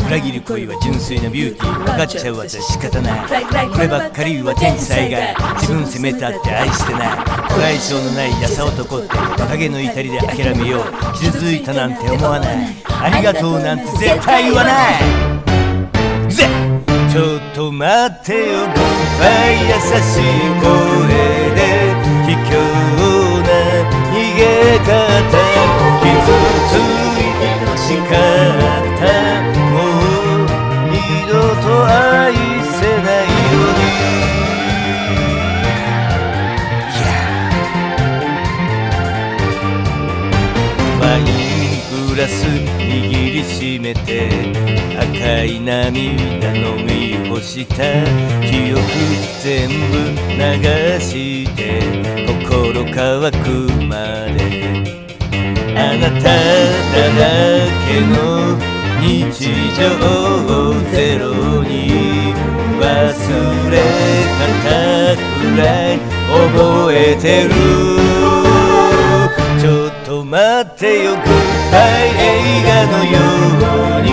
裏切る恋は純粋なビューティー、分かっちゃう私仕方ない。こればっかりは天地災害、自分責めたって愛してない。不愛想のない優男って馬鹿げの至りで諦めよう。傷ついたなんて思わない、ありがとうなんて絶対言わない。ちょっと待ってよ、グッバイ。優しい声で卑怯な逃げ方、傷ついて欲しかった、もう二度と愛せないように。ワイングラス握りしめて赤い涙飲み干した記憶全部流して心乾くまで、あなただらけの日常ゼロに忘れ方くらい覚えてる。ちょっと待ってよ、グッバイ。映画のように